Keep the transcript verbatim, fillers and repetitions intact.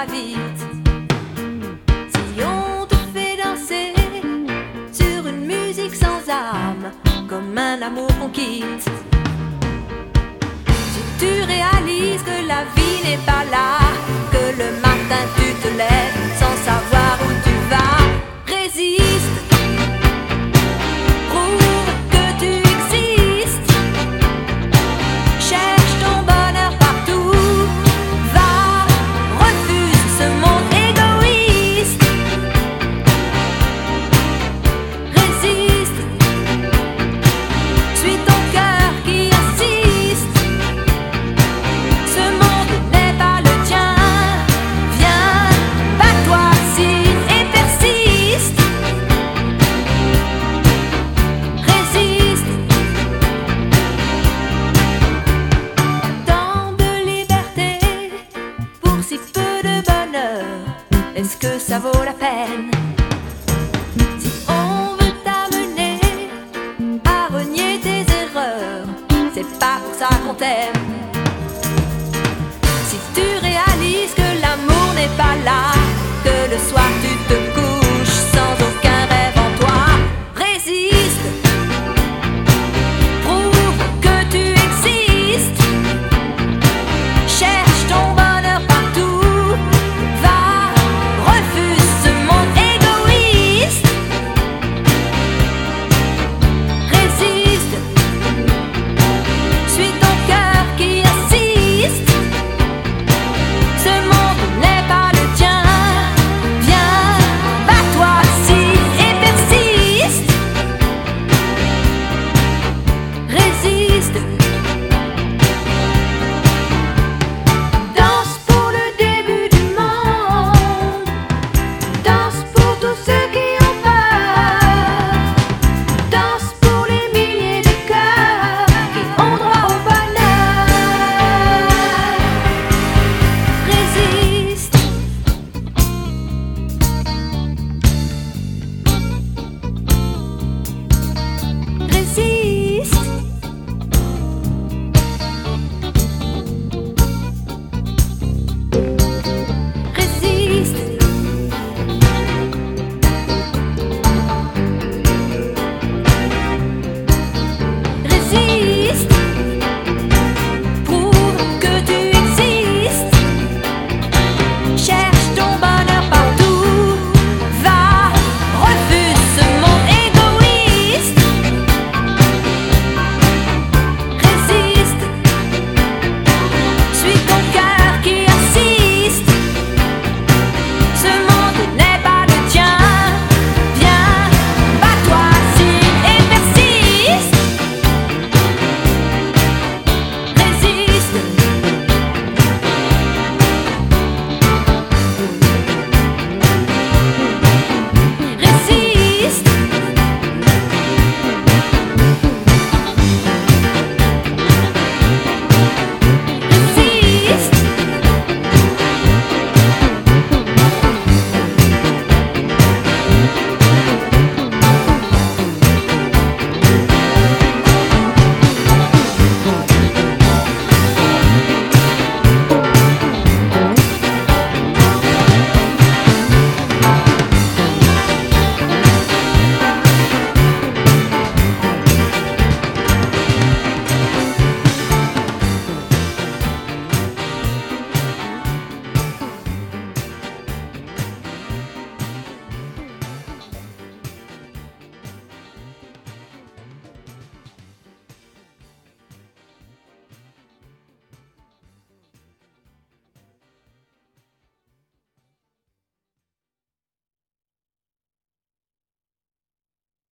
vite. Si on te fait danser sur une musique sans âme, comme un amour qu'on quitte, si tu réalises que la vie n'est pas là, que le matin tu te lèves sans savoir où tu vas, résiste, prouve que tu existes, cherche ton bonheur partout, va, refuse ce monde égoïste, résiste, suis ton cœur qui insiste, ce monde n'est pas le tien, viens, bats-toi, signe et persiste, résiste. Tant de liberté pour si peu de bonheur, est-ce que ça vaut la peine?